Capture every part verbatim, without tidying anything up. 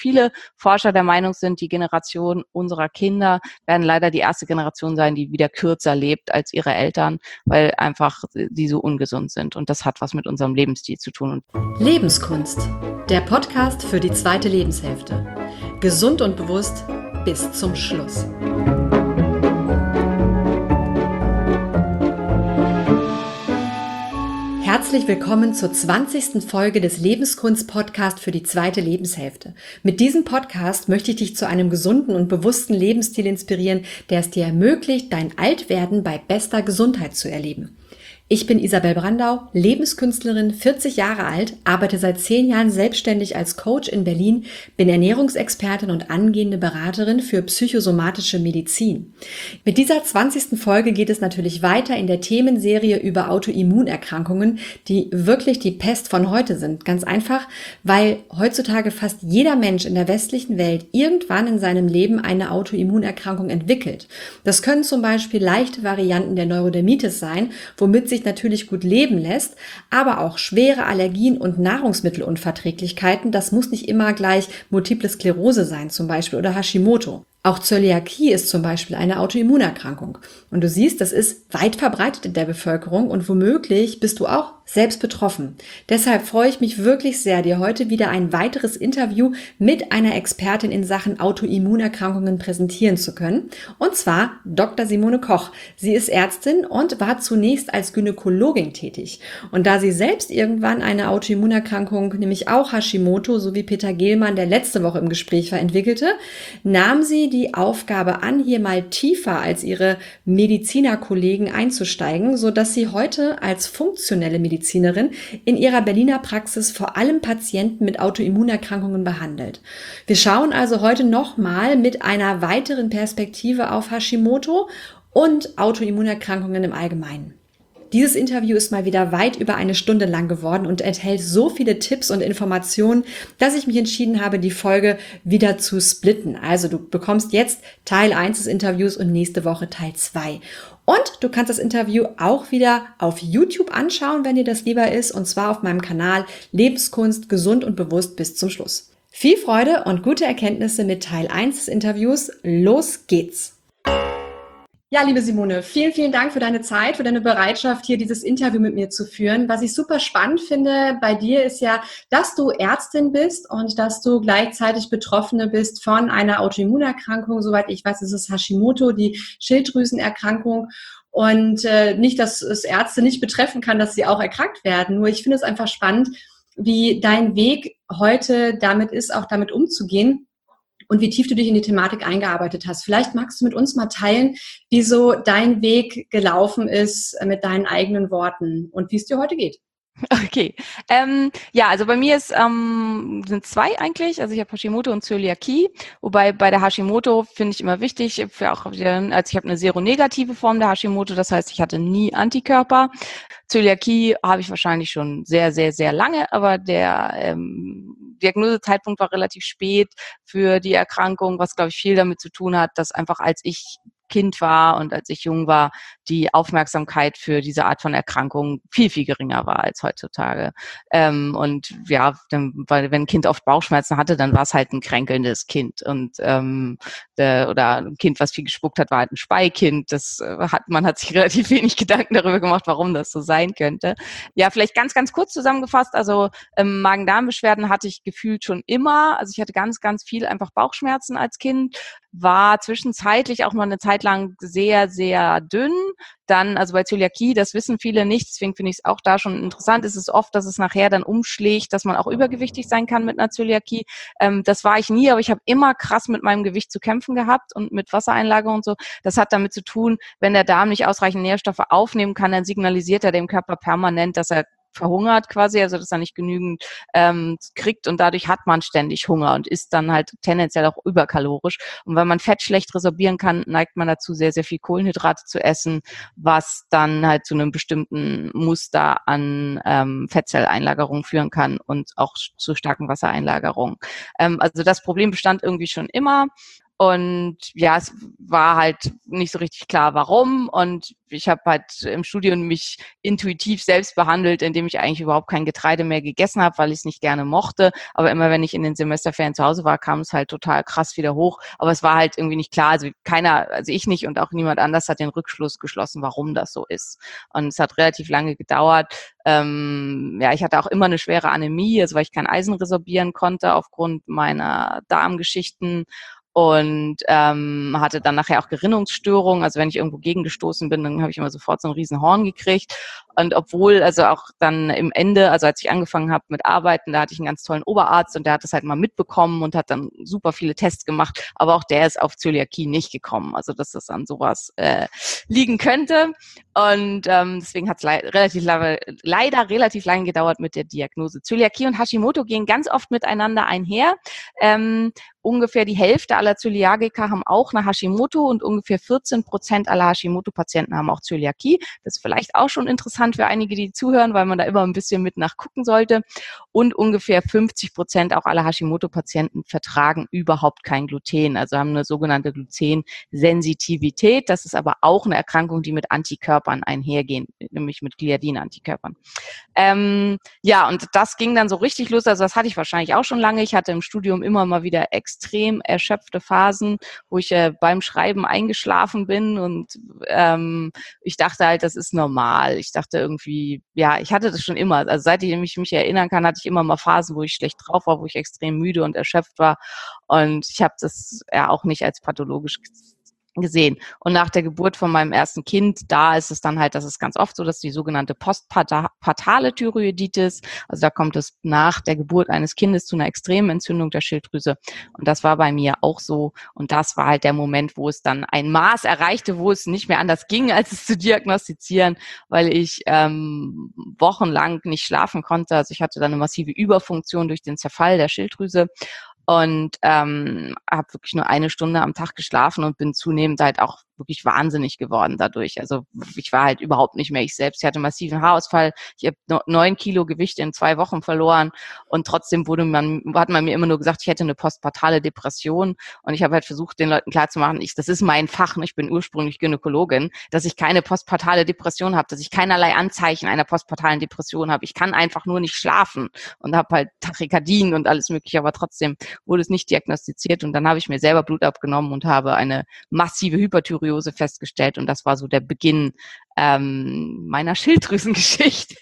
viele Forscher der Meinung sind, die Generation unserer Kinder werden leider die erste Generation sein, die wieder kürzer lebt als ihre Eltern, weil einfach die so ungesund sind. Und das hat was mit unserem Lebensstil zu tun. Lebenskunst, der Podcast für die zweite Lebenshälfte. Gesund und bewusst bis zum Schluss. Herzlich willkommen zur zwanzigsten Folge des Lebenskunst-Podcasts für die zweite Lebenshälfte. Mit diesem Podcast möchte ich dich zu einem gesunden und bewussten Lebensstil inspirieren, der es dir ermöglicht, dein Altwerden bei bester Gesundheit zu erleben. Ich bin Isabel Brandau, Lebenskünstlerin, vierzig Jahre alt, arbeite seit zehn Jahren selbstständig als Coach in Berlin, bin Ernährungsexpertin und angehende Beraterin für psychosomatische Medizin. Mit dieser zwanzigsten Folge geht es natürlich weiter in der Themenserie über Autoimmunerkrankungen, die wirklich die Pest von heute sind. Ganz einfach, weil heutzutage fast jeder Mensch in der westlichen Welt irgendwann in seinem Leben eine Autoimmunerkrankung entwickelt. Das können zum Beispiel leichte Varianten der Neurodermitis sein, womit sich natürlich gut leben lässt, aber auch schwere Allergien und Nahrungsmittelunverträglichkeiten. Das muss nicht immer gleich Multiple Sklerose sein zum Beispiel oder Hashimoto. Auch Zöliakie ist zum Beispiel eine Autoimmunerkrankung. Und du siehst, das ist weit verbreitet in der Bevölkerung und womöglich bist du auch selbst betroffen. Deshalb freue ich mich wirklich sehr, dir heute wieder ein weiteres Interview mit einer Expertin in Sachen Autoimmunerkrankungen präsentieren zu können. Und zwar Doktor Simone Koch. Sie ist Ärztin und war zunächst als Gynäkologin tätig. Und da sie selbst irgendwann eine Autoimmunerkrankung, nämlich auch Hashimoto, so wie Peter Gehlmann, der letzte Woche im Gespräch war, entwickelte, nahm sie die Aufgabe an, hier mal tiefer als ihre Medizinerkollegen einzusteigen, sodass sie heute als funktionelle Medizinerin in ihrer Berliner Praxis vor allem Patienten mit Autoimmunerkrankungen behandelt. Wir schauen also heute nochmal mit einer weiteren Perspektive auf Hashimoto und Autoimmunerkrankungen im Allgemeinen. Dieses Interview ist mal wieder weit über eine Stunde lang geworden und enthält so viele Tipps und Informationen, dass ich mich entschieden habe, die Folge wieder zu splitten. Also du bekommst jetzt Teil eins des Interviews und nächste Woche Teil zwei. Und du kannst das Interview auch wieder auf YouTube anschauen, wenn dir das lieber ist, und zwar auf meinem Kanal Lebenskunst, gesund und bewusst bis zum Schluss. Viel Freude und gute Erkenntnisse mit Teil eins des Interviews. Los geht's! Ja, liebe Simone, vielen, vielen Dank für deine Zeit, für deine Bereitschaft, hier dieses Interview mit mir zu führen. Was ich super spannend finde bei dir ist ja, dass du Ärztin bist und dass du gleichzeitig Betroffene bist von einer Autoimmunerkrankung. Soweit ich weiß, ist es Hashimoto, die Schilddrüsenerkrankung. Und äh, nicht, dass es Ärzte nicht betreffen kann, dass sie auch erkrankt werden. Nur ich finde es einfach spannend, wie dein Weg heute damit ist, auch damit umzugehen. Und wie tief du dich in die Thematik eingearbeitet hast. Vielleicht magst du mit uns mal teilen, wie so dein Weg gelaufen ist mit deinen eigenen Worten und wie es dir heute geht. Okay, ähm, ja, also bei mir ist, ähm, sind zwei eigentlich, also ich habe Hashimoto und Zöliakie, wobei bei der Hashimoto finde ich immer wichtig, für auch, also ich habe eine seronegative Form der Hashimoto, das heißt, ich hatte nie Antikörper. Zöliakie habe ich wahrscheinlich schon sehr, sehr, sehr lange, aber der ähm, Diagnosezeitpunkt war relativ spät für die Erkrankung, was, glaube ich, viel damit zu tun hat, dass einfach als ich Kind war und als ich jung war, die Aufmerksamkeit für diese Art von Erkrankung viel, viel geringer war als heutzutage. Ähm, und ja, dann, weil wenn ein Kind oft Bauchschmerzen hatte, dann war es halt ein kränkelndes Kind. Und ähm, der, oder ein Kind, was viel gespuckt hat, war halt ein Speikind. Das äh, hat, man hat sich relativ wenig Gedanken darüber gemacht, warum das so sein könnte. Ja, vielleicht ganz, ganz kurz zusammengefasst. Also ähm, Magen-Darm-Beschwerden hatte ich gefühlt schon immer. Also ich hatte ganz, ganz viel einfach Bauchschmerzen als Kind. War zwischenzeitlich auch mal eine Zeit lang sehr, sehr dünn. Dann, also bei Zöliakie, das wissen viele nicht, deswegen finde ich es auch da schon interessant, ist es oft, dass es nachher dann umschlägt, dass man auch übergewichtig sein kann mit einer Zöliakie. Ähm, das war ich nie, aber ich habe immer krass mit meinem Gewicht zu kämpfen gehabt und mit Wassereinlagerung und so. Das hat damit zu tun, wenn der Darm nicht ausreichend Nährstoffe aufnehmen kann, dann signalisiert er dem Körper permanent, dass er verhungert quasi, also dass er nicht genügend ähm, kriegt und dadurch hat man ständig Hunger und ist dann halt tendenziell auch überkalorisch. Und wenn man Fett schlecht resorbieren kann, neigt man dazu, sehr, sehr viel Kohlenhydrate zu essen, was dann halt zu einem bestimmten Muster an ähm, Fettzelleinlagerung führen kann und auch zu starken Wassereinlagerungen. Ähm, also das Problem bestand irgendwie schon immer. Und ja, es war halt nicht so richtig klar, warum. Und ich habe halt im Studium mich intuitiv selbst behandelt, indem ich eigentlich überhaupt kein Getreide mehr gegessen habe, weil ich es nicht gerne mochte. Aber immer wenn ich in den Semesterferien zu Hause war, kam es halt total krass wieder hoch. Aber es war halt irgendwie nicht klar. Also keiner, also ich nicht und auch niemand anders hat den Rückschluss geschlossen, warum das so ist. Und es hat relativ lange gedauert. Ähm, ja, ich hatte auch immer eine schwere Anämie, also weil ich kein Eisen resorbieren konnte aufgrund meiner Darmgeschichten. Und ähm, hatte dann nachher auch Gerinnungsstörungen. Also wenn ich irgendwo gegengestoßen bin, dann habe ich immer sofort so ein riesen Horn gekriegt. Und obwohl, also auch dann im Ende, also als ich angefangen habe mit Arbeiten, da hatte ich einen ganz tollen Oberarzt und der hat das halt mal mitbekommen und hat dann super viele Tests gemacht. Aber auch der ist auf Zöliakie nicht gekommen. Also dass das an sowas äh, liegen könnte. Und ähm, deswegen hat es le- relativ le- leider relativ lange gedauert mit der Diagnose. Zöliakie und Hashimoto gehen ganz oft miteinander einher. Ähm, Ungefähr die Hälfte aller Zöliakiker haben auch eine Hashimoto und ungefähr vierzehn Prozent aller Hashimoto-Patienten haben auch Zöliakie. Das ist vielleicht auch schon interessant für einige, die zuhören, weil man da immer ein bisschen mit nachgucken sollte. Und ungefähr fünfzig Prozent auch aller Hashimoto-Patienten vertragen überhaupt kein Gluten, also haben eine sogenannte Glutensensitivität. Das ist aber auch eine Erkrankung, die mit Antikörpern einhergehen, nämlich mit Gliadin-Antikörpern. Ähm, ja, und das ging dann so richtig los. Also das hatte ich wahrscheinlich auch schon lange. Ich hatte im Studium immer mal wieder extrem erschöpfte Phasen, wo ich äh, beim Schreiben eingeschlafen bin und ähm, ich dachte halt, das ist normal. Ich dachte irgendwie, ja, ich hatte das schon immer. Also seit ich mich, mich erinnern kann, hatte ich immer mal Phasen, wo ich schlecht drauf war, wo ich extrem müde und erschöpft war. Und ich habe das ja auch nicht als pathologisch gesehen. Und nach der Geburt von meinem ersten Kind, da ist es dann halt, das ist ganz oft so, dass die sogenannte postpartale Thyreoiditis, also da kommt es nach der Geburt eines Kindes zu einer extremen Entzündung der Schilddrüse. Und das war bei mir auch so. Und das war halt der Moment, wo es dann ein Maß erreichte, wo es nicht mehr anders ging, als es zu diagnostizieren, weil ich ähm, wochenlang nicht schlafen konnte. Also ich hatte dann eine massive Überfunktion durch den Zerfall der Schilddrüse. Und ähm, habe wirklich nur eine Stunde am Tag geschlafen und bin zunehmend halt auch wirklich wahnsinnig geworden dadurch. Also ich war halt überhaupt nicht mehr ich selbst. Ich hatte massiven Haarausfall. Ich habe neun Kilo Gewicht in zwei Wochen verloren und trotzdem wurde man, hat man mir immer nur gesagt, ich hätte eine postpartale Depression. Und ich habe halt versucht, den Leuten klarzumachen, ich, das ist mein Fach, ich bin ursprünglich Gynäkologin, dass ich keine postpartale Depression habe, dass ich keinerlei Anzeichen einer postpartalen Depression habe. Ich kann einfach nur nicht schlafen und habe halt Tachykardien und alles mögliche, aber trotzdem wurde es nicht diagnostiziert und dann habe ich mir selber Blut abgenommen und habe eine massive Hyperthyreose festgestellt und das war so der Beginn ähm, meiner Schilddrüsengeschichte.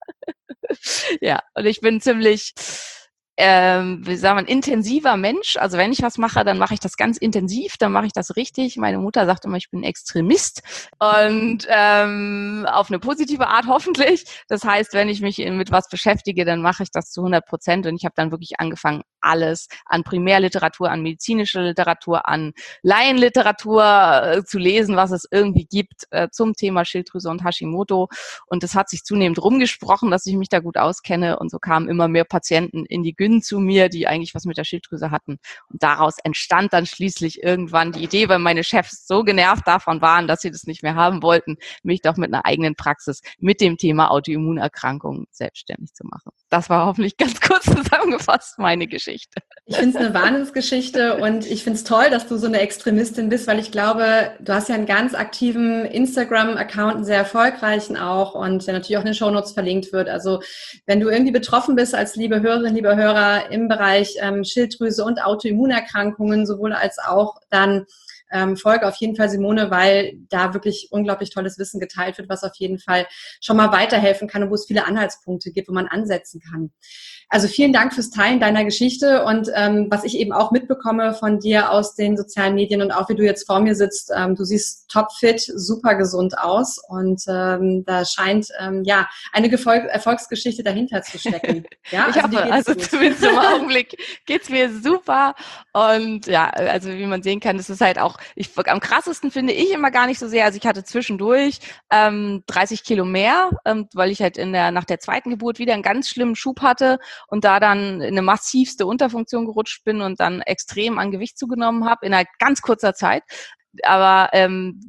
Ja, und ich bin ziemlich, ähm, wie sagen wir, ein intensiver Mensch. Also wenn ich was mache, dann mache ich das ganz intensiv, dann mache ich das richtig. Meine Mutter sagt immer, ich bin Extremist und ähm, auf eine positive Art hoffentlich. Das heißt, wenn ich mich mit was beschäftige, dann mache ich das zu hundert Prozent und ich habe dann wirklich angefangen, alles an Primärliteratur, an medizinischer Literatur, an Laienliteratur äh, zu lesen, was es irgendwie gibt äh, zum Thema Schilddrüse und Hashimoto. Und es hat sich zunehmend rumgesprochen, dass ich mich da gut auskenne. Und so kamen immer mehr Patienten in die Gyn zu mir, die eigentlich was mit der Schilddrüse hatten. Und daraus entstand dann schließlich irgendwann die Idee, weil meine Chefs so genervt davon waren, dass sie das nicht mehr haben wollten, mich doch mit einer eigenen Praxis mit dem Thema Autoimmunerkrankungen selbstständig zu machen. Das war hoffentlich ganz kurz zusammengefasst meine Geschichte. Ich finde es eine Wahnsinnsgeschichte und ich finde es toll, dass du so eine Extremistin bist, weil ich glaube, du hast ja einen ganz aktiven Instagram-Account, einen sehr erfolgreichen auch und der natürlich auch in den Shownotes verlinkt wird. Also wenn du irgendwie betroffen bist als liebe Hörerin, lieber Hörer im Bereich ähm, Schilddrüse und Autoimmunerkrankungen, sowohl als auch dann Ähm, folge auf jeden Fall Simone, weil da wirklich unglaublich tolles Wissen geteilt wird, was auf jeden Fall schon mal weiterhelfen kann und wo es viele Anhaltspunkte gibt, wo man ansetzen kann. Also vielen Dank fürs Teilen deiner Geschichte und ähm, was ich eben auch mitbekomme von dir aus den sozialen Medien und auch wie du jetzt vor mir sitzt, ähm, du siehst topfit, super gesund aus und ähm, da scheint ähm, ja eine Gefol- Erfolgsgeschichte dahinter zu stecken. Ja, ich also hoffe, also gut. Zumindest im Augenblick geht's mir super und ja, also wie man sehen kann, das ist halt auch, ich, am krassesten finde ich immer gar nicht so sehr, also ich hatte zwischendurch ähm, dreißig Kilo mehr, ähm, weil ich halt in der nach der zweiten Geburt wieder einen ganz schlimmen Schub hatte und da dann in eine massivste Unterfunktion gerutscht bin und dann extrem an Gewicht zugenommen habe in einer ganz kurzer Zeit. Aber ähm,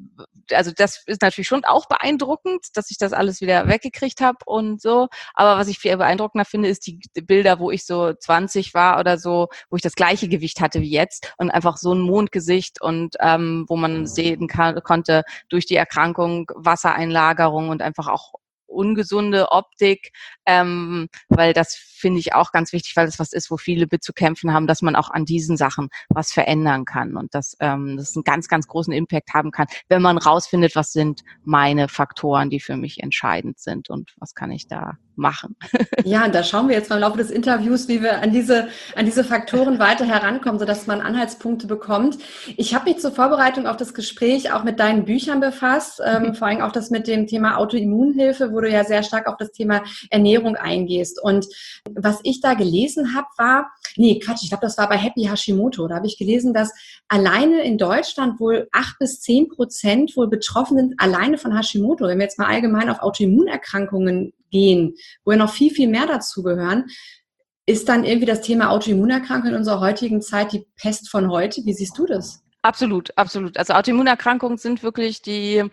also das ist natürlich schon auch beeindruckend, dass ich das alles wieder weggekriegt habe und so. Aber was ich viel beeindruckender finde, ist die Bilder, wo ich so zwanzig war oder so, wo ich das gleiche Gewicht hatte wie jetzt und einfach so ein Mondgesicht und ähm, wo man sehen kann, konnte durch die Erkrankung Wassereinlagerung und einfach auch ungesunde Optik, ähm, weil das finde ich auch ganz wichtig, weil das was ist, wo viele mit zu kämpfen haben, dass man auch an diesen Sachen was verändern kann und dass ähm, das einen ganz, ganz großen Impact haben kann, wenn man rausfindet, was sind meine Faktoren, die für mich entscheidend sind und was kann ich da machen. Ja, und da schauen wir jetzt mal im Laufe des Interviews, wie wir an diese, an diese Faktoren weiter herankommen, sodass man Anhaltspunkte bekommt. Ich habe mich zur Vorbereitung auf das Gespräch auch mit deinen Büchern befasst, ähm, vor allem auch das mit dem Thema Autoimmunhilfe, wo du ja sehr stark auf das Thema Ernährung eingehst. Und was ich da gelesen habe, war, nee, Quatsch, ich glaube, das war bei Happy Hashimoto. Da habe ich gelesen, dass alleine in Deutschland wohl acht bis zehn Prozent wohl betroffen sind, alleine von Hashimoto. Wenn wir jetzt mal allgemein auf Autoimmunerkrankungen gehen, wo ja noch viel, viel mehr dazugehören, ist dann irgendwie das Thema Autoimmunerkrankung in unserer heutigen Zeit die Pest von heute? Wie siehst du das? Absolut, absolut. Also Autoimmunerkrankungen sind wirklich die,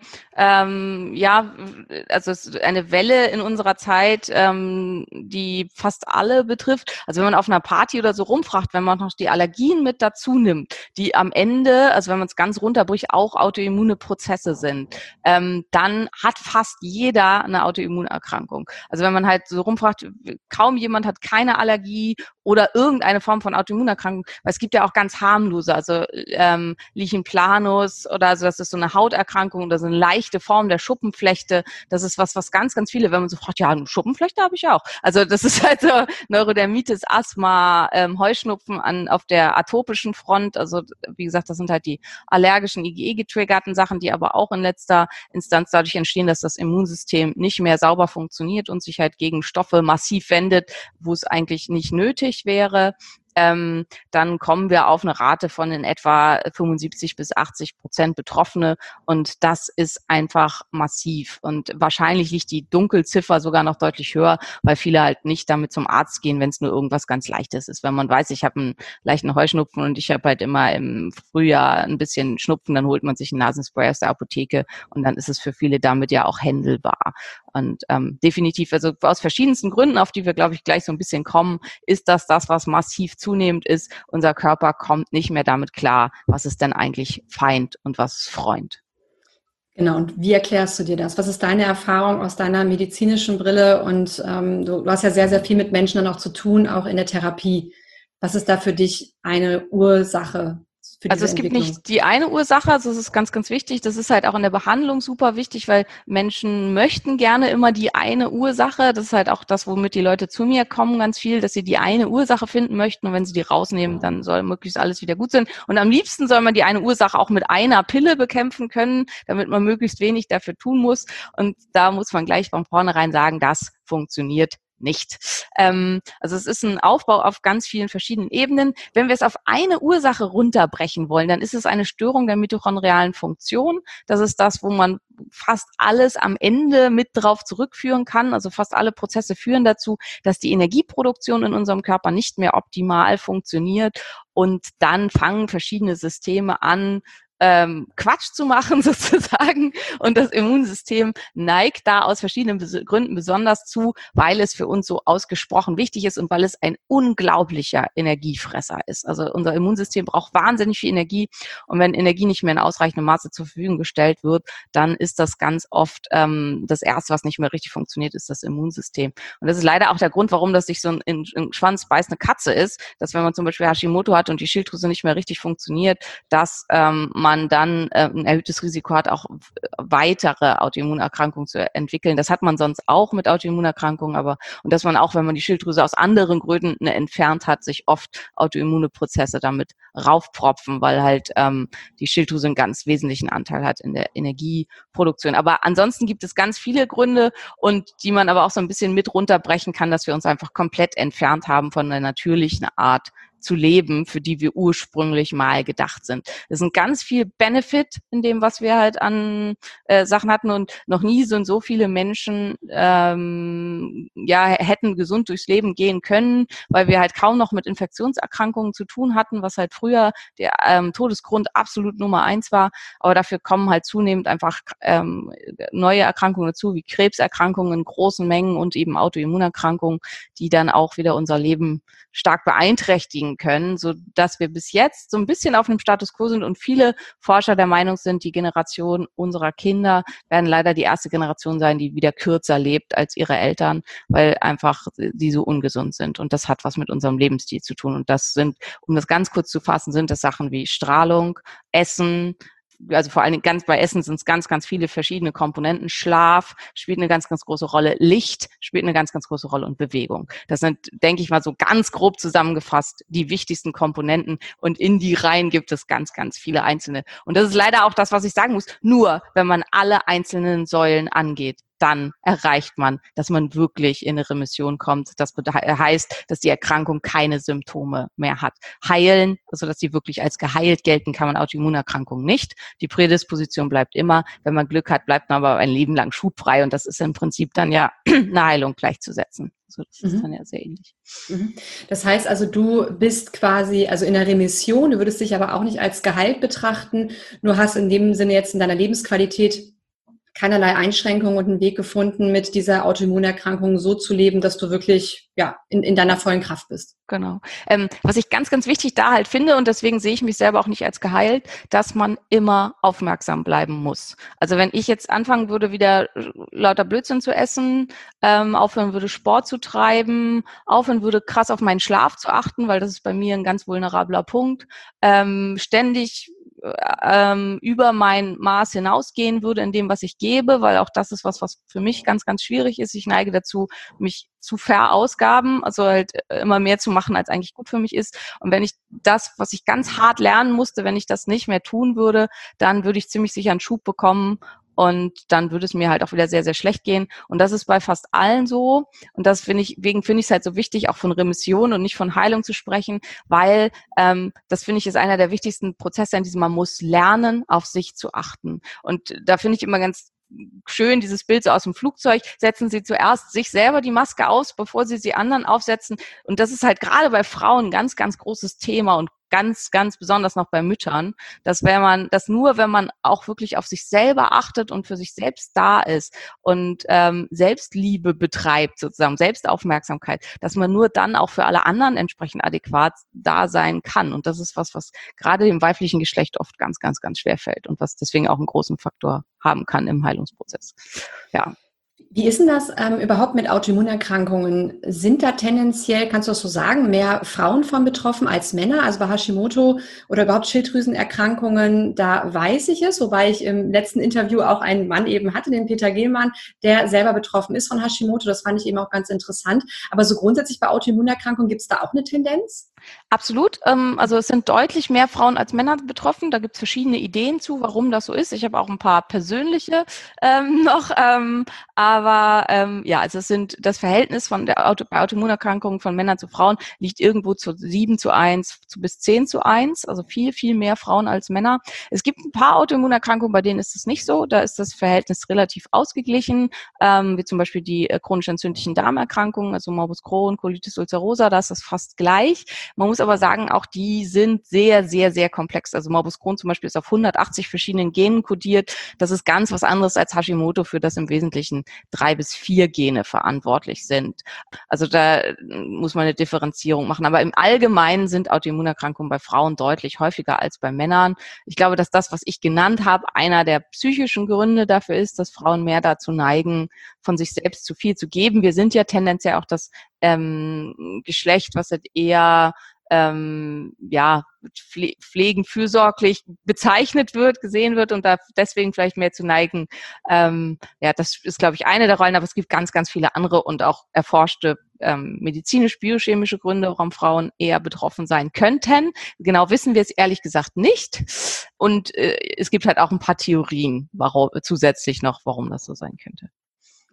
ähm, ja, also es ist eine Welle in unserer Zeit, ähm, die fast alle betrifft. Also wenn man auf einer Party oder so rumfragt, wenn man noch die Allergien mit dazu nimmt, die am Ende, also wenn man es ganz runterbricht, auch autoimmune Prozesse sind, ähm, dann hat fast jeder eine Autoimmunerkrankung. Also wenn man halt so rumfragt, kaum jemand hat keine Allergie oder irgendeine Form von Autoimmunerkrankung, weil es gibt ja auch ganz harmlose, also ähm, Lichen planus oder so, das ist so eine Hauterkrankung oder so eine leichte Form der Schuppenflechte. Das ist was, was ganz, ganz viele, wenn man so fragt, ja, eine Schuppenflechte habe ich auch. Also das ist halt so Neurodermitis, Asthma, ähm, Heuschnupfen an auf der atopischen Front. Also wie gesagt, das sind halt die allergischen, IgE-getriggerten Sachen, die aber auch in letzter Instanz dadurch entstehen, dass das Immunsystem nicht mehr sauber funktioniert und sich halt gegen Stoffe massiv wendet, wo es eigentlich nicht nötig wäre. Ähm, dann kommen wir auf eine Rate von in etwa fünfundsiebzig bis achtzig Prozent Betroffene und das ist einfach massiv und wahrscheinlich liegt die Dunkelziffer sogar noch deutlich höher, weil viele halt nicht damit zum Arzt gehen, wenn es nur irgendwas ganz Leichtes ist. Wenn man weiß, ich habe einen leichten Heuschnupfen und ich habe halt immer im Frühjahr ein bisschen Schnupfen, dann holt man sich ein Nasenspray aus der Apotheke und dann ist es für viele damit ja auch händelbar. Und ähm, definitiv, also aus verschiedensten Gründen, auf die wir, glaube ich, gleich so ein bisschen kommen, ist das das, was massiv zunehmend ist. Unser Körper kommt nicht mehr damit klar, was ist denn eigentlich Feind und was ist Freund. Genau, und wie erklärst du dir das? Was ist deine Erfahrung aus deiner medizinischen Brille? Und ähm, du, du hast ja sehr, sehr viel mit Menschen dann auch zu tun, auch in der Therapie. Was ist da für dich eine Ursache? Also es gibt nicht die eine Ursache, also es ist ganz, ganz wichtig. Das ist halt auch in der Behandlung super wichtig, weil Menschen möchten gerne immer die eine Ursache. Das ist halt auch das, womit die Leute zu mir kommen, ganz viel, dass sie die eine Ursache finden möchten. Und wenn sie die rausnehmen, dann soll möglichst alles wieder gut sein. Und am liebsten soll man die eine Ursache auch mit einer Pille bekämpfen können, damit man möglichst wenig dafür tun muss. Und da muss man gleich von vornherein sagen, das funktioniert nicht. Ähm, also es ist ein Aufbau auf ganz vielen verschiedenen Ebenen. Wenn wir es auf eine Ursache runterbrechen wollen, dann ist es eine Störung der mitochondrialen Funktion. Das ist das, wo man fast alles am Ende mit drauf zurückführen kann. Also fast alle Prozesse führen dazu, dass die Energieproduktion in unserem Körper nicht mehr optimal funktioniert und dann fangen verschiedene Systeme an, Ähm, Quatsch zu machen sozusagen und das Immunsystem neigt da aus verschiedenen Bes- Gründen besonders zu, weil es für uns so ausgesprochen wichtig ist und weil es ein unglaublicher Energiefresser ist. Also unser Immunsystem braucht wahnsinnig viel Energie und wenn Energie nicht mehr in ausreichendem Maße zur Verfügung gestellt wird, dann ist das ganz oft ähm, das Erste, was nicht mehr richtig funktioniert, ist das Immunsystem. Und das ist leider auch der Grund, warum das sich so ein, in, in Schwanz beißende Katze ist, dass wenn man zum Beispiel Hashimoto hat und die Schilddrüse nicht mehr richtig funktioniert, dass ähm, man man dann äh, ein erhöhtes Risiko hat, auch weitere Autoimmunerkrankungen zu entwickeln. Das hat man sonst auch mit Autoimmunerkrankungen, aber und dass man auch, wenn man die Schilddrüse aus anderen Gründen ne, entfernt hat, sich oft autoimmune Prozesse damit raufpropfen, weil halt ähm, die Schilddrüse einen ganz wesentlichen Anteil hat in der Energieproduktion. Aber ansonsten gibt es ganz viele Gründe und die man aber auch so ein bisschen mit runterbrechen kann, dass wir uns einfach komplett entfernt haben von der natürlichen Art zu leben, für die wir ursprünglich mal gedacht sind. Das ist ein ganz viel Benefit in dem, was wir halt an äh, Sachen hatten, und noch nie sind so viele Menschen ähm, ja hätten gesund durchs Leben gehen können, weil wir halt kaum noch mit Infektionserkrankungen zu tun hatten, was halt früher der ähm, Todesgrund absolut Nummer eins war. Aber dafür kommen halt zunehmend einfach ähm, neue Erkrankungen dazu, wie Krebserkrankungen in großen Mengen und eben Autoimmunerkrankungen, die dann auch wieder unser Leben stark beeinträchtigen können, so dass wir bis jetzt so ein bisschen auf einem Status quo sind und viele Forscher der Meinung sind, die Generation unserer Kinder werden leider die erste Generation sein, die wieder kürzer lebt als ihre Eltern, weil einfach die so ungesund sind. Und das hat was mit unserem Lebensstil zu tun. Und das sind, um das ganz kurz zu fassen, sind das Sachen wie Strahlung, Essen, also vor allen Dingen ganz bei Essen sind es ganz, ganz viele verschiedene Komponenten. Schlaf spielt eine ganz, ganz große Rolle. Licht spielt eine ganz, ganz große Rolle und Bewegung. Das sind, denke ich mal, so ganz grob zusammengefasst die wichtigsten Komponenten, und in die Reihen gibt es ganz, ganz viele einzelne. Und das ist leider auch das, was ich sagen muss. Nur wenn man alle einzelnen Säulen angeht, dann erreicht man, dass man wirklich in eine Remission kommt. Das heißt, dass die Erkrankung keine Symptome mehr hat. Heilen, also dass sie wirklich als geheilt gelten, kann man Autoimmunerkrankungen nicht. Die Prädisposition bleibt immer. Wenn man Glück hat, bleibt man aber ein Leben lang schubfrei, und das ist im Prinzip dann ja eine Heilung gleichzusetzen. Also das ist mhm. dann ja sehr ähnlich. Das heißt also, du bist quasi also in der Remission, du würdest dich aber auch nicht als geheilt betrachten, nur hast in dem Sinne jetzt in deiner Lebensqualität keinerlei Einschränkungen und einen Weg gefunden, mit dieser Autoimmunerkrankung so zu leben, dass du wirklich ja in, in deiner vollen Kraft bist. Genau. Ähm, was ich ganz, ganz wichtig da halt finde, und deswegen sehe ich mich selber auch nicht als geheilt, dass man immer aufmerksam bleiben muss. Also wenn ich jetzt anfangen würde, wieder lauter Blödsinn zu essen, ähm, aufhören würde, Sport zu treiben, aufhören würde, krass auf meinen Schlaf zu achten, weil das ist bei mir ein ganz vulnerabler Punkt, ähm, ständig ähm, über mein Maß hinausgehen würde in dem, was ich gebe, weil auch das ist was, was für mich ganz, ganz schwierig ist. Ich neige dazu, mich zu verausgaben, also halt immer mehr zu machen, als eigentlich gut für mich ist. Und wenn ich das, was ich ganz hart lernen musste, wenn ich das nicht mehr tun würde, dann würde ich ziemlich sicher einen Schub bekommen. Und dann würde es mir halt auch wieder sehr, sehr schlecht gehen. Und das ist bei fast allen so. Und das finde ich, wegen finde ich es halt so wichtig, auch von Remission und nicht von Heilung zu sprechen, weil ähm, das finde ich ist einer der wichtigsten Prozesse in diesem, man muss lernen, auf sich zu achten. Und da finde ich immer ganz schön dieses Bild so aus dem Flugzeug, setzen Sie zuerst sich selber die Maske aus, bevor Sie sie anderen aufsetzen. Und das ist halt gerade bei Frauen ein ganz, ganz großes Thema und ganz, ganz besonders noch bei Müttern, dass wenn man, dass nur wenn man auch wirklich auf sich selber achtet und für sich selbst da ist und ähm, Selbstliebe betreibt, sozusagen Selbstaufmerksamkeit, dass man nur dann auch für alle anderen entsprechend adäquat da sein kann. Und das ist was, was gerade dem weiblichen Geschlecht oft ganz, ganz, ganz schwer fällt und was deswegen auch einen großen Faktor haben kann im Heilungsprozess. Ja. Wie ist denn das ähm, überhaupt mit Autoimmunerkrankungen? Sind da tendenziell, kannst du das so sagen, mehr Frauen von betroffen als Männer? Also bei Hashimoto oder überhaupt Schilddrüsenerkrankungen, da weiß ich es, wobei ich im letzten Interview auch einen Mann eben hatte, den Peter Gehlmann, der selber betroffen ist von Hashimoto. Das fand ich eben auch ganz interessant. Aber so grundsätzlich bei Autoimmunerkrankungen, gibt es da auch eine Tendenz? Absolut. Ähm, also es sind deutlich mehr Frauen als Männer betroffen. Da gibt es verschiedene Ideen zu, warum das so ist. Ich habe auch ein paar persönliche ähm, noch. Ähm, aber ähm, ja, also es sind das Verhältnis von der Auto, bei Autoimmunerkrankungen von Männern zu Frauen liegt irgendwo zu sieben zu eins zu bis zehn zu eins. Also viel, viel mehr Frauen als Männer. Es gibt ein paar Autoimmunerkrankungen, bei denen ist es nicht so. Da ist das Verhältnis relativ ausgeglichen, ähm, wie zum Beispiel die äh, chronisch entzündlichen Darmerkrankungen, also Morbus Crohn, Colitis ulcerosa. Da ist das fast gleich. Man muss aber sagen, auch die sind sehr, sehr, sehr komplex. Also Morbus Crohn zum Beispiel ist auf hundertachtzig verschiedenen Genen kodiert. Das ist ganz was anderes als Hashimoto, für das im Wesentlichen drei bis vier Gene verantwortlich sind. Also da muss man eine Differenzierung machen. Aber im Allgemeinen sind Autoimmunerkrankungen bei Frauen deutlich häufiger als bei Männern. Ich glaube, dass das, was ich genannt habe, einer der psychischen Gründe dafür ist, dass Frauen mehr dazu neigen, von sich selbst zu viel zu geben. Wir sind ja tendenziell auch das ähm, Geschlecht, was halt eher ähm, ja pflegen, fürsorglich bezeichnet wird, gesehen wird und da deswegen vielleicht mehr zu neigen. Ähm, ja, das ist, glaube ich, eine der Rollen, aber es gibt ganz, ganz viele andere und auch erforschte ähm, medizinisch-biochemische Gründe, warum Frauen eher betroffen sein könnten. Genau wissen wir es ehrlich gesagt nicht. Und äh, es gibt halt auch ein paar Theorien, warum zusätzlich noch, warum das so sein könnte.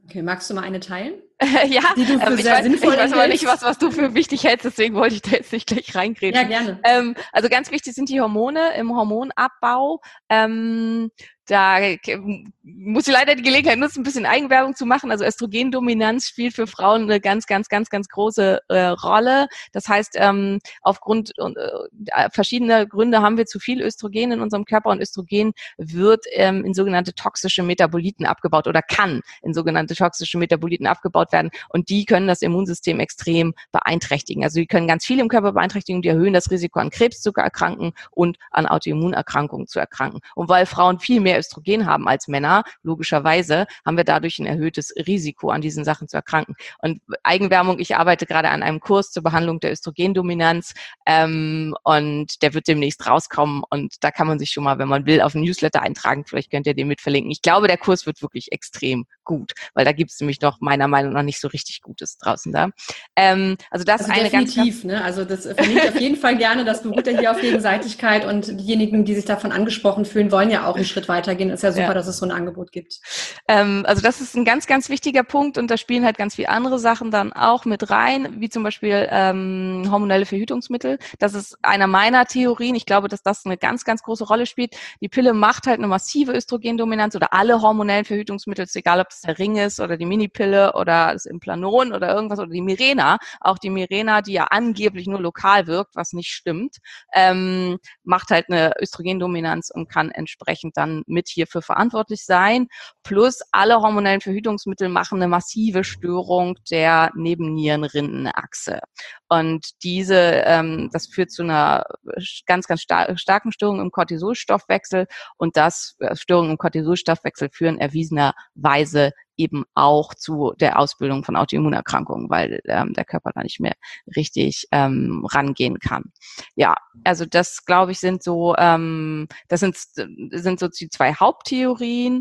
Okay, magst du mal eine teilen? Ja, die du für ähm, ich, sehr weiß, sinnvoll ich weiß aber hältst? nicht, was, was du für wichtig hältst, deswegen wollte ich da jetzt nicht gleich reingrätschen. Ja, gerne. Ähm, also ganz wichtig sind die Hormone im Hormonabbau. Ähm, da muss ich leider die Gelegenheit nutzen, ein bisschen Eigenwerbung zu machen. Also Östrogendominanz spielt für Frauen eine ganz, ganz, ganz, ganz große äh, Rolle. Das heißt, ähm, aufgrund äh, verschiedener Gründe haben wir zu viel Östrogen in unserem Körper und Östrogen wird ähm, in sogenannte toxische Metaboliten abgebaut oder kann in sogenannte toxische Metaboliten abgebaut werden und die können das Immunsystem extrem beeinträchtigen. Also die können ganz viel im Körper beeinträchtigen, die erhöhen das Risiko an Krebs zu erkranken und an Autoimmunerkrankungen zu erkranken. Und weil Frauen viel mehr Östrogen haben als Männer, logischerweise, haben wir dadurch ein erhöhtes Risiko, an diesen Sachen zu erkranken. Und Eigenwerbung, ich arbeite gerade an einem Kurs zur Behandlung der Östrogendominanz ähm, und der wird demnächst rauskommen und da kann man sich schon mal, wenn man will, auf ein Newsletter eintragen. Vielleicht könnt ihr den mit verlinken. Ich glaube, der Kurs wird wirklich extrem gut, weil da gibt es nämlich noch meiner Meinung nach nicht so richtig Gutes draußen da. Ähm, also das also eine definitiv, ganz, ne? Also das verlinke ich auf jeden Fall gerne. Das beruht ja hier auf Gegenseitigkeit und diejenigen, die sich davon angesprochen fühlen, wollen ja auch einen Schritt weitergehen. Ist ja super, ja. dass es so ein Angebot gibt. Ähm, also das ist ein ganz, ganz wichtiger Punkt und da spielen halt ganz viele andere Sachen dann auch mit rein, wie zum Beispiel ähm, hormonelle Verhütungsmittel. Das ist einer meiner Theorien. Ich glaube, dass das eine ganz, ganz große Rolle spielt. Die Pille macht halt eine massive Östrogendominanz oder alle hormonellen Verhütungsmittel, egal ob es der Ring ist oder die Minipille oder das Implanon oder irgendwas oder die Mirena, auch die Mirena, die ja angeblich nur lokal wirkt, was nicht stimmt, ähm, macht halt eine Östrogendominanz und kann entsprechend dann mit hierfür verantwortlich sein. Plus alle hormonellen Verhütungsmittel machen eine massive Störung der Nebennierenrindenachse. Und diese, ähm, das führt zu einer ganz, ganz star- starken Störung im Cortisolstoffwechsel und das äh, Störungen im Cortisolstoffwechsel führen erwiesenerweise eben auch zu der Ausbildung von Autoimmunerkrankungen, weil ähm, der Körper da nicht mehr richtig ähm, rangehen kann. Ja, also das, glaube ich, sind so, ähm, das sind, sind so die zwei Haupttheorien,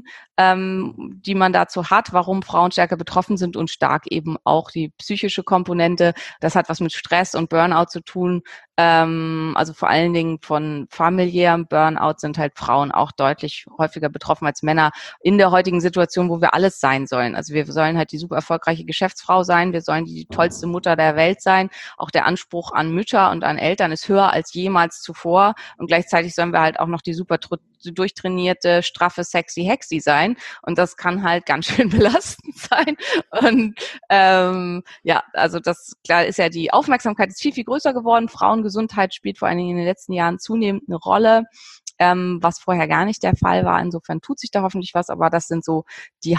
ähm, die man dazu hat, warum Frauen stärker betroffen sind und stark eben auch die psychische Komponente. Das hat was mit Stress und Burnout zu tun. Ähm, also vor allen Dingen von familiärem Burnout sind halt Frauen auch deutlich häufiger betroffen als Männer in der heutigen Situation, wo wir alles sein sollen. Also wir sollen halt die super erfolgreiche Geschäftsfrau sein, wir sollen die tollste Mutter der Welt sein. Auch der Anspruch an Mütter und an Eltern ist höher als jemals zuvor und gleichzeitig sollen wir halt auch noch die super durchtrainierte, straffe, sexy Hexi sein und das kann halt ganz schön belastend sein und ähm, ja, also das, klar ist ja, die Aufmerksamkeit ist viel, viel größer geworden. Frauengesundheit spielt vor allen Dingen in den letzten Jahren zunehmend eine Rolle, ähm, was vorher gar nicht der Fall war. Insofern tut sich da hoffentlich was, aber das sind so die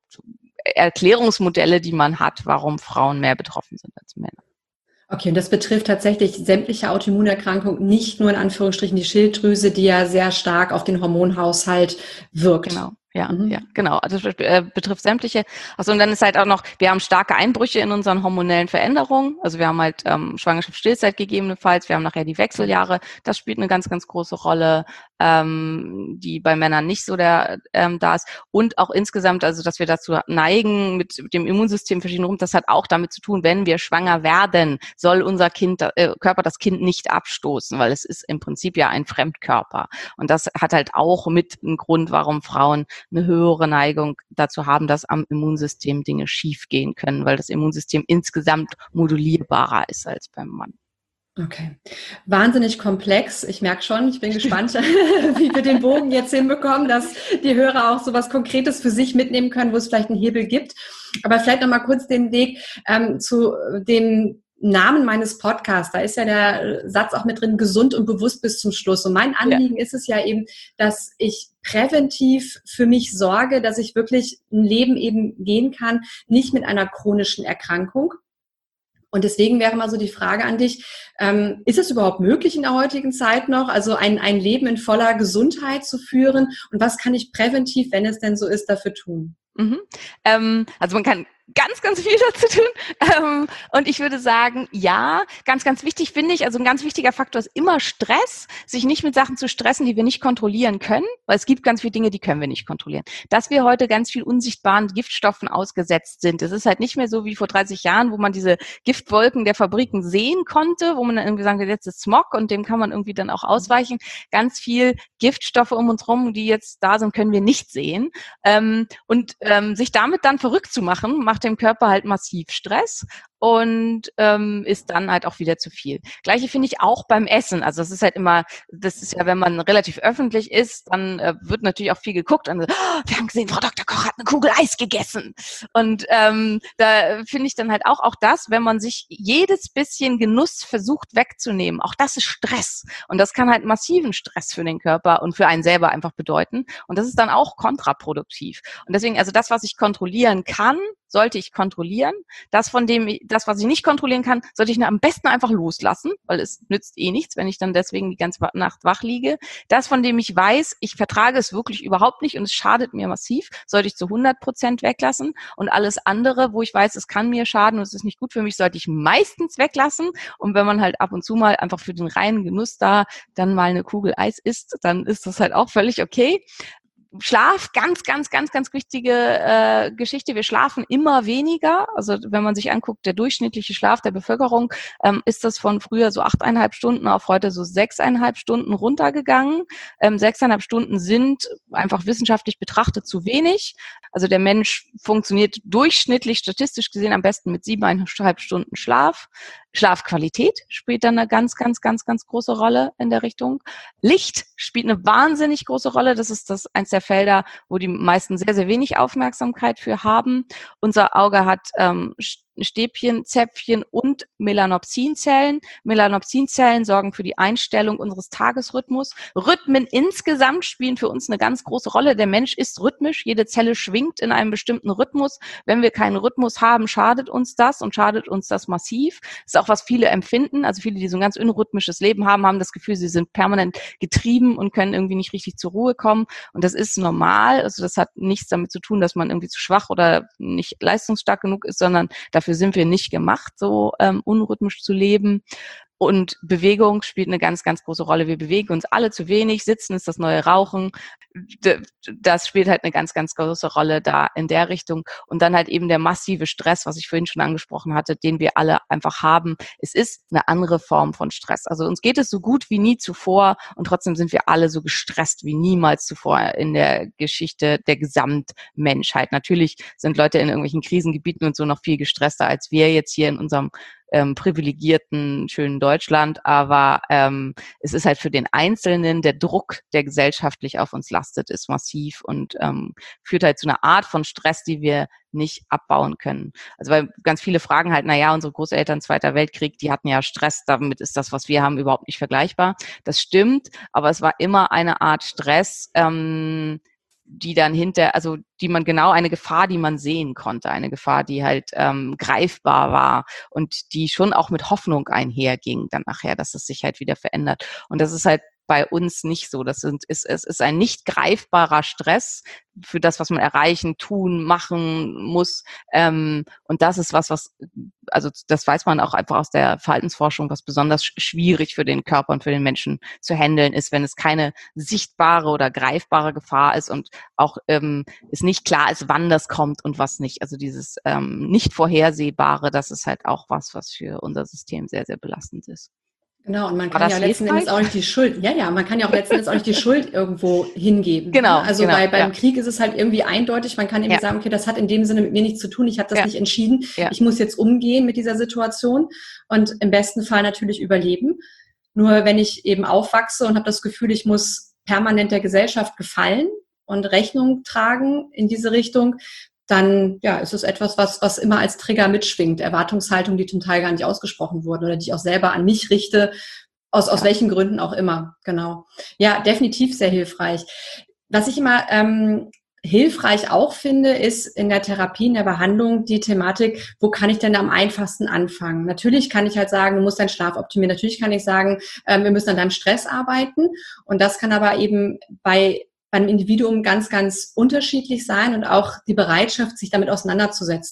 Haupterklärungsmodelle, die man hat, warum Frauen mehr betroffen sind als Männer. Okay, und das betrifft tatsächlich sämtliche Autoimmunerkrankungen, nicht nur in Anführungsstrichen die Schilddrüse, die ja sehr stark auf den Hormonhaushalt wirkt. Genau. Ja, mhm. ja, genau. Also das äh, betrifft sämtliche. Also und dann ist halt auch noch, wir haben starke Einbrüche in unseren hormonellen Veränderungen. Also wir haben halt ähm, Schwangerschaft, Stillzeit gegebenenfalls. Wir haben nachher die Wechseljahre. Das spielt eine ganz, ganz große Rolle, ähm, die bei Männern nicht so der ähm, da ist. Und auch insgesamt, also dass wir dazu neigen mit, mit dem Immunsystem verschieden rum. Das hat auch damit zu tun, wenn wir schwanger werden, soll unser Kind äh, Körper das Kind nicht abstoßen, weil es ist im Prinzip ja ein Fremdkörper. Und das hat halt auch mit einem Grund, warum Frauen eine höhere Neigung dazu haben, dass am Immunsystem Dinge schief gehen können, weil das Immunsystem insgesamt modulierbarer ist als beim Mann. Okay. Wahnsinnig komplex. Ich merke schon, ich bin gespannt, wie wir den Bogen jetzt hinbekommen, dass die Hörer auch so was Konkretes für sich mitnehmen können, wo es vielleicht einen Hebel gibt. Aber vielleicht noch mal kurz den Weg ähm, zu dem Namen meines Podcasts. Da ist ja der Satz auch mit drin, gesund und bewusst bis zum Schluss. Und mein Anliegen ja. ist es ja eben, dass ich präventiv für mich sorge, dass ich wirklich ein Leben eben gehen kann, nicht mit einer chronischen Erkrankung. Und deswegen wäre mal so die Frage an dich, ähm, ist es überhaupt möglich in der heutigen Zeit noch, also ein, ein Leben in voller Gesundheit zu führen? Und was kann ich präventiv, wenn es denn so ist, dafür tun? Mhm. Ähm, also man kann ganz, ganz viel dazu tun. Ähm, und ich würde sagen, ja, ganz, ganz wichtig finde ich, also ein ganz wichtiger Faktor ist immer Stress, sich nicht mit Sachen zu stressen, die wir nicht kontrollieren können, weil es gibt ganz viele Dinge, die können wir nicht kontrollieren. Dass wir heute ganz viel unsichtbaren Giftstoffen ausgesetzt sind. Es ist halt nicht mehr so wie vor dreißig Jahren, wo man diese Giftwolken der Fabriken sehen konnte, wo man dann irgendwie sagen, jetzt ist Smog und dem kann man irgendwie dann auch ausweichen. Ganz viel Giftstoffe um uns rum, die jetzt da sind, können wir nicht sehen. Ähm, und ähm, sich damit dann verrückt zu machen, macht dem Körper halt massiv Stress und ähm, ist dann halt auch wieder zu viel. Gleiche finde ich auch beim Essen. Also es ist halt immer, das ist ja, wenn man relativ öffentlich ist, dann äh, wird natürlich auch viel geguckt und oh, wir haben gesehen, Frau Doktor Koch hat eine Kugel Eis gegessen. Und ähm, da finde ich dann halt auch, auch das, wenn man sich jedes bisschen Genuss versucht wegzunehmen, auch das ist Stress. Und das kann halt massiven Stress für den Körper und für einen selber einfach bedeuten. Und das ist dann auch kontraproduktiv. Und deswegen, also das, was ich kontrollieren kann, sollte ich kontrollieren. Das, von dem, ich, das, was ich nicht kontrollieren kann, sollte ich am besten einfach loslassen, weil es nützt eh nichts, wenn ich dann deswegen die ganze Nacht wach liege. Das, von dem ich weiß, ich vertrage es wirklich überhaupt nicht und es schadet mir massiv, sollte ich zu hundert Prozent weglassen. Und alles andere, wo ich weiß, es kann mir schaden und es ist nicht gut für mich, sollte ich meistens weglassen. Und wenn man halt ab und zu mal einfach für den reinen Genuss da dann mal eine Kugel Eis isst, dann ist das halt auch völlig okay. Schlaf, ganz, ganz, ganz, ganz wichtige äh, Geschichte. Wir schlafen immer weniger. Also wenn man sich anguckt, der durchschnittliche Schlaf der Bevölkerung, ähm, ist das von früher so achteinhalb Stunden auf heute so sechseinhalb Stunden runtergegangen. Ähm, sechseinhalb Stunden sind einfach wissenschaftlich betrachtet zu wenig. Also der Mensch funktioniert durchschnittlich, statistisch gesehen, am besten mit siebeneinhalb Stunden Schlaf. Schlafqualität spielt dann eine ganz, ganz, ganz, ganz große Rolle in der Richtung. Licht spielt eine wahnsinnig große Rolle. Das ist das eins der Felder, wo die meisten sehr, sehr wenig Aufmerksamkeit für haben. Unser Auge hat ähm, Stäbchen, Zäpfchen und Melanopsinzellen. Melanopsinzellen sorgen für die Einstellung unseres Tagesrhythmus. Rhythmen insgesamt spielen für uns eine ganz große Rolle. Der Mensch ist rhythmisch. Jede Zelle schwingt in einem bestimmten Rhythmus. Wenn wir keinen Rhythmus haben, schadet uns das und schadet uns das massiv. Das ist auch, was viele empfinden. Also viele, die so ein ganz unrhythmisches Leben haben, haben das Gefühl, sie sind permanent getrieben und können irgendwie nicht richtig zur Ruhe kommen. Und das ist normal. Also das hat nichts damit zu tun, dass man irgendwie zu schwach oder nicht leistungsstark genug ist, sondern dafür sind wir nicht gemacht, so ähm, unrhythmisch zu leben. Und Bewegung spielt eine ganz, ganz große Rolle. Wir bewegen uns alle zu wenig. Sitzen ist das neue Rauchen. Das spielt halt eine ganz, ganz große Rolle da in der Richtung. Und dann halt eben der massive Stress, was ich vorhin schon angesprochen hatte, den wir alle einfach haben. Es ist eine andere Form von Stress. Also uns geht es so gut wie nie zuvor und trotzdem sind wir alle so gestresst wie niemals zuvor in der Geschichte der Gesamtmenschheit. Natürlich sind Leute in irgendwelchen Krisengebieten und so noch viel gestresster als wir jetzt hier in unserem Ähm, privilegierten, schönen Deutschland, aber ähm, es ist halt für den Einzelnen, der Druck, der gesellschaftlich auf uns lastet, ist massiv und ähm, führt halt zu einer Art von Stress, die wir nicht abbauen können. Also weil ganz viele fragen halt, naja, unsere Großeltern Zweiter Weltkrieg, die hatten ja Stress, damit ist das, was wir haben, überhaupt nicht vergleichbar. Das stimmt, aber es war immer eine Art Stress, ähm, die dann hinter, also die man genau, eine Gefahr, die man sehen konnte, eine Gefahr, die halt ähm, greifbar war und die schon auch mit Hoffnung einherging dann nachher, dass es sich halt wieder verändert. Und das ist halt bei uns nicht so. Das sind, ist, es ist ein nicht greifbarer Stress für das, was man erreichen, tun, machen muss. Ähm, und das ist was, was, also das weiß man auch einfach aus der Verhaltensforschung, was besonders schwierig für den Körper und für den Menschen zu handeln ist, wenn es keine sichtbare oder greifbare Gefahr ist und auch ähm, es nicht klar ist, wann das kommt und was nicht. Also dieses ähm, nicht Vorhersehbare, das ist halt auch was, was für unser System sehr, sehr belastend ist. Genau, und man kann ja letzten Endes auch nicht die Schuld, ja, ja, man kann ja auch letzten Endes auch nicht die Schuld irgendwo hingeben. Genau. Ne? Also genau, bei, beim ja. Krieg ist es halt irgendwie eindeutig, man kann irgendwie ja. sagen, okay, das hat in dem Sinne mit mir nichts zu tun, ich habe das ja. nicht entschieden, ja. ich muss jetzt umgehen mit dieser Situation und im besten Fall natürlich überleben. Nur wenn ich eben aufwachse und habe das Gefühl, ich muss permanent der Gesellschaft gefallen und Rechnung tragen in diese Richtung, dann ja, ist es etwas, was, was immer als Trigger mitschwingt. Erwartungshaltung, die zum Teil gar nicht ausgesprochen wurden oder die ich auch selber an mich richte, aus, aus welchen Gründen auch immer. Genau. Ja, definitiv sehr hilfreich. Was ich immer ähm, hilfreich auch finde, ist in der Therapie, in der Behandlung die Thematik, wo kann ich denn am einfachsten anfangen? Natürlich kann ich halt sagen, du musst deinen Schlaf optimieren. Natürlich kann ich sagen, ähm, wir müssen an deinem Stress arbeiten. Und das kann aber eben bei beim Individuum ganz, ganz unterschiedlich sein und auch die Bereitschaft, sich damit auseinanderzusetzen.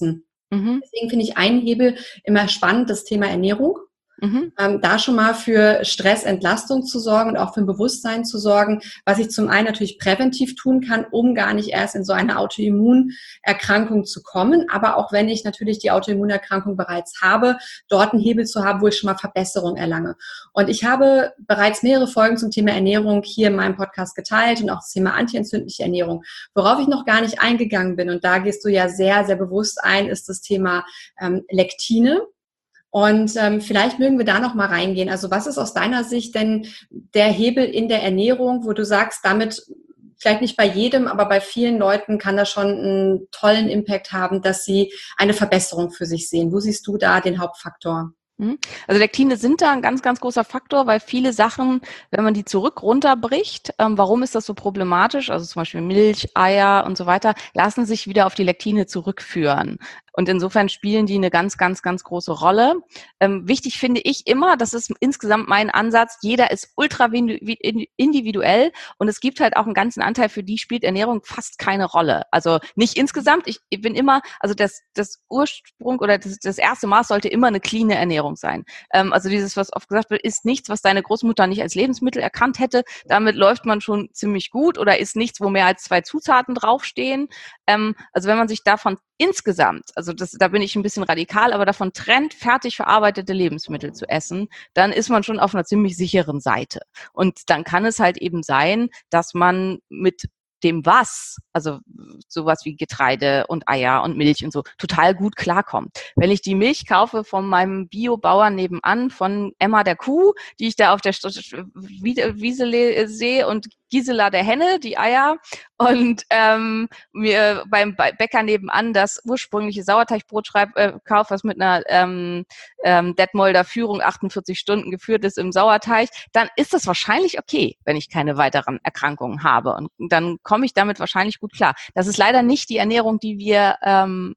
Mhm. Deswegen finde ich einen Hebel immer spannend, das Thema Ernährung. Mhm. Ähm, da schon mal für Stressentlastung zu sorgen und auch für ein Bewusstsein zu sorgen, was ich zum einen natürlich präventiv tun kann, um gar nicht erst in so eine Autoimmunerkrankung zu kommen, aber auch wenn ich natürlich die Autoimmunerkrankung bereits habe, dort einen Hebel zu haben, wo ich schon mal Verbesserung erlange. Und ich habe bereits mehrere Folgen zum Thema Ernährung hier in meinem Podcast geteilt und auch das Thema antientzündliche Ernährung. Worauf ich noch gar nicht eingegangen bin, und da gehst du ja sehr, sehr bewusst ein, ist das Thema ähm, Lektine. Und ähm, vielleicht mögen wir da noch mal reingehen. Also was ist aus deiner Sicht denn der Hebel in der Ernährung, wo du sagst, damit vielleicht nicht bei jedem, aber bei vielen Leuten kann das schon einen tollen Impact haben, dass sie eine Verbesserung für sich sehen. Wo siehst du da den Hauptfaktor? Also Lektine sind da ein ganz, ganz großer Faktor, weil viele Sachen, wenn man die zurück runterbricht, ähm, warum ist das so problematisch? Also zum Beispiel Milch, Eier und so weiter, lassen sich wieder auf die Lektine zurückführen. Und insofern spielen die eine ganz, ganz, ganz große Rolle. Ähm, wichtig finde ich immer, das ist insgesamt mein Ansatz, jeder ist ultra individuell und es gibt halt auch einen ganzen Anteil, für die spielt Ernährung fast keine Rolle. Also nicht insgesamt, ich bin immer, also das, das Ursprung oder das, das erste Maß sollte immer eine cleane Ernährung sein. Ähm, also dieses, was oft gesagt wird, ist nichts, was deine Großmutter nicht als Lebensmittel erkannt hätte. Damit läuft man schon ziemlich gut, oder ist nichts, wo mehr als zwei Zutaten draufstehen. Ähm, also wenn man sich davon insgesamt, also das, da bin ich ein bisschen radikal, aber davon trennt, fertig verarbeitete Lebensmittel zu essen, dann ist man schon auf einer ziemlich sicheren Seite. Und dann kann es halt eben sein, dass man mit dem was, also sowas wie Getreide und Eier und Milch und so, total gut klarkommt. Wenn ich die Milch kaufe von meinem Biobauern nebenan, von Emma der Kuh, die ich da auf der Wiese sehe, und Gisela der Henne, die Eier, und ähm, mir beim Bäcker nebenan das ursprüngliche Sauerteigbrot schreib, äh, kaufe, was mit einer ähm, ähm, Detmolder Führung achtundvierzig Stunden geführt ist im Sauerteig, dann ist das wahrscheinlich okay, wenn ich keine weiteren Erkrankungen habe. Und dann komme ich damit wahrscheinlich gut klar. Das ist leider nicht die Ernährung, die wir ähm,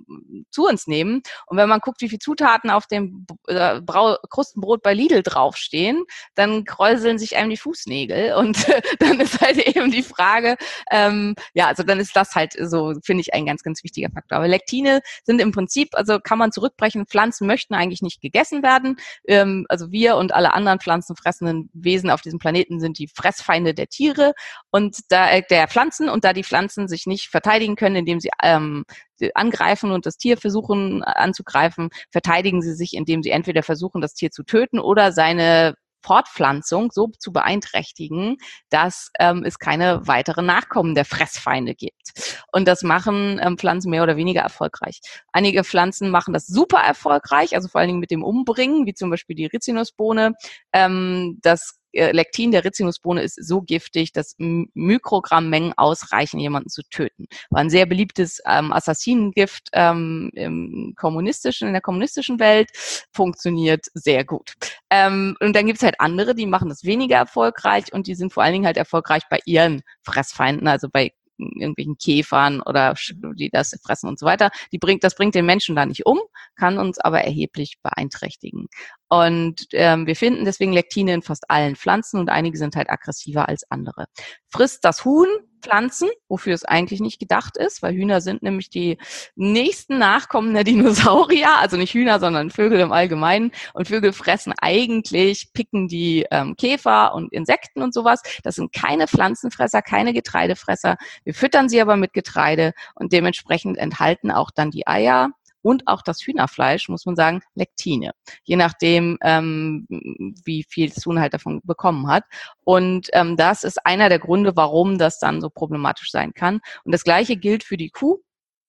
zu uns nehmen. Und wenn man guckt, wie viele Zutaten auf dem äh, Brau- Krustenbrot bei Lidl draufstehen, dann kräuseln sich einem die Fußnägel. Und dann ist halt eben die Frage, ähm, ja, also dann ist das halt so, finde ich, ein ganz, ganz wichtiger Faktor. Aber Lektine sind im Prinzip, also kann man zurückbrechen, Pflanzen möchten eigentlich nicht gegessen werden. Ähm, also wir und alle anderen pflanzenfressenden Wesen auf diesem Planeten sind die Fressfeinde der Tiere und da äh, der Pflanzen, und da die Pflanzen sich nicht verteidigen können, indem sie ähm, angreifen und das Tier versuchen anzugreifen, verteidigen sie sich, indem sie entweder versuchen, das Tier zu töten oder seine Fortpflanzung so zu beeinträchtigen, dass ähm, es keine weiteren Nachkommen der Fressfeinde gibt. Und das machen ähm, Pflanzen mehr oder weniger erfolgreich. Einige Pflanzen machen das super erfolgreich, also vor allen Dingen mit dem Umbringen, wie zum Beispiel die Rizinusbohne. Ähm, das Lektin der Rizinusbohne ist so giftig, dass Mikrogrammmengen ausreichen, jemanden zu töten. War ein sehr beliebtes ähm, Assassinengift ähm, im kommunistischen, in der kommunistischen Welt, funktioniert sehr gut. Ähm, und dann gibt es halt andere, die machen das weniger erfolgreich und die sind vor allen Dingen halt erfolgreich bei ihren Fressfeinden, also bei irgendwelchen Käfern oder die das fressen und so weiter. Die bringt, das bringt den Menschen da nicht um, kann uns aber erheblich beeinträchtigen. Und ähm, wir finden deswegen Lektine in fast allen Pflanzen und einige sind halt aggressiver als andere. Frisst das Huhn Pflanzen, wofür es eigentlich nicht gedacht ist, weil Hühner sind nämlich die nächsten Nachkommen der Dinosaurier, also nicht Hühner, sondern Vögel im Allgemeinen. Und Vögel fressen eigentlich, picken die ähm, Käfer und Insekten und sowas. Das sind keine Pflanzenfresser, keine Getreidefresser. Wir füttern sie aber mit Getreide und dementsprechend enthalten auch dann die Eier und auch das Hühnerfleisch, muss man sagen, Lektine, je nachdem, ähm, wie viel das Huhn halt davon bekommen hat. Und ähm, das ist einer der Gründe, warum das dann so problematisch sein kann. Und das Gleiche gilt für die Kuh.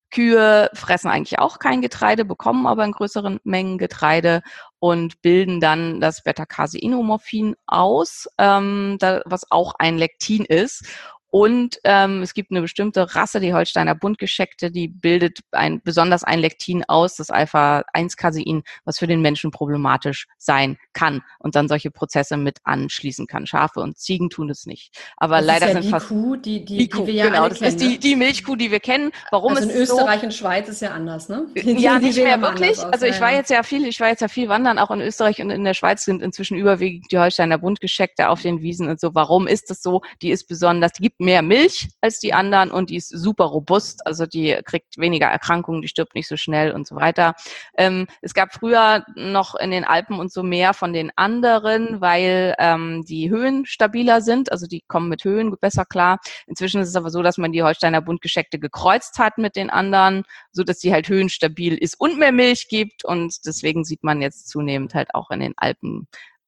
Kühe fressen eigentlich auch kein Getreide, bekommen aber in größeren Mengen Getreide und bilden dann das Beta-Caseinomorphin aus, ähm, da, was auch ein Lektin ist. Und ähm, es gibt eine bestimmte Rasse, die Holsteiner Buntgescheckte, die bildet ein, besonders ein Lektin aus, das Alpha eins Casein, was für den Menschen problematisch sein kann und dann solche Prozesse mit anschließen kann. Schafe und Ziegen tun es nicht. Aber das leider ist ja sind die fast Kuh, die, die, die die Kuh, wir ja genau, alle das kennen. ist die, Ne? die Milchkuh, die wir kennen. Warum Also in ist es so? Österreich und Schweiz ist ja anders, ne? Die, Ja, die, nicht die mehr immer wirklich. anders aus. Also ich ja, war ja. jetzt ja viel, ich war jetzt ja viel wandern, auch in Österreich und in der Schweiz sind inzwischen überwiegend die Holsteiner Buntgescheckte auf den Wiesen und so. Warum ist das so? Die ist besonders, die gibt mehr Milch als die anderen und die ist super robust, also die kriegt weniger Erkrankungen, die stirbt nicht so schnell und so weiter. Ähm, es gab früher noch in den Alpen und so mehr von den anderen, weil ähm, die Höhen stabiler sind, also die kommen mit Höhen besser klar. Inzwischen ist es aber so, dass man die Holsteiner Buntgescheckte gekreuzt hat mit den anderen, so dass die halt höhenstabil ist und mehr Milch gibt und deswegen sieht man jetzt zunehmend halt auch in den Alpen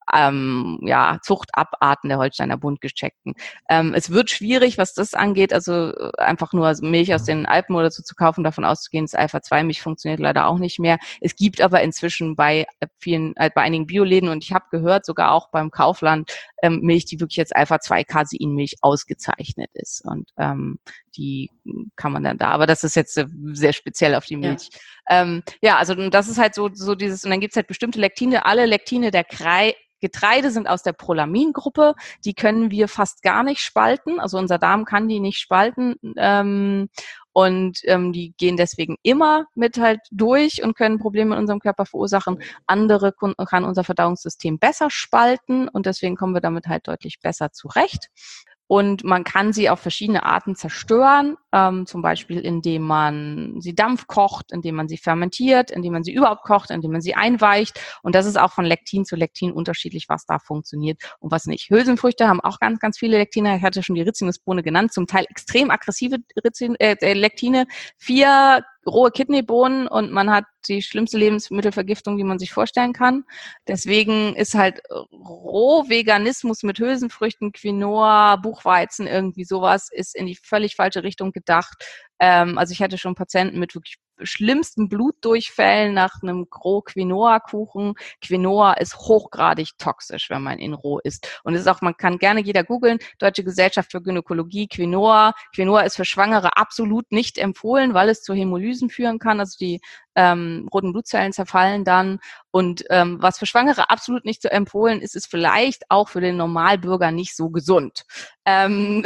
Ähm, ja, Zuchtabarten der Holsteiner Buntgescheckten. Ähm, es wird schwierig, was das angeht, also einfach nur Milch aus den Alpen oder so zu kaufen, davon auszugehen, dass Alpha zwei Milch funktioniert leider auch nicht mehr. Es gibt aber inzwischen bei vielen, äh, bei einigen Bioläden und ich habe gehört, sogar auch beim Kaufland, ähm, Milch, die wirklich jetzt Alpha zwei Caseinmilch ausgezeichnet ist und ähm, die kann man dann da, aber das ist jetzt sehr speziell auf die Milch. Ja, ähm, ja also das ist halt so, so dieses, und dann gibt's halt bestimmte Lektine, alle Lektine der Krei Getreide sind aus der Prolamingruppe, die können wir fast gar nicht spalten, also unser Darm kann die nicht spalten ähm, und ähm, die gehen deswegen immer mit halt durch und können Probleme in unserem Körper verursachen. Andere kann unser Verdauungssystem besser spalten und deswegen kommen wir damit halt deutlich besser zurecht. Und man kann sie auf verschiedene Arten zerstören, ähm, zum Beispiel indem man sie Dampf kocht, indem man sie fermentiert, indem man sie überhaupt kocht, indem man sie einweicht. Und das ist auch von Lektin zu Lektin unterschiedlich, was da funktioniert und was nicht. Hülsenfrüchte haben auch ganz, ganz viele Lektine. Ich hatte schon die Rizinusbohne genannt, zum Teil extrem aggressive Rizin, äh, Lektine. Vier rohe Kidneybohnen und man hat die schlimmste Lebensmittelvergiftung, die man sich vorstellen kann. Deswegen ist halt Rohveganismus mit Hülsenfrüchten, Quinoa, Buchweizen, irgendwie sowas, ist in die völlig falsche Richtung gedacht. Ähm, also ich hatte schon Patienten mit wirklich schlimmsten Blutdurchfällen nach einem Roh-Quinoa-Kuchen. Quinoa ist hochgradig toxisch, wenn man ihn roh isst. Und es ist auch, man kann gerne jeder googeln, Deutsche Gesellschaft für Gynäkologie, Quinoa. Quinoa ist für Schwangere absolut nicht empfohlen, weil es zu Hämolysen führen kann. Also die ähm, roten Blutzellen zerfallen dann. Und ähm, was für Schwangere absolut nicht zu empfohlen ist, ist vielleicht auch für den Normalbürger nicht so gesund. Ähm,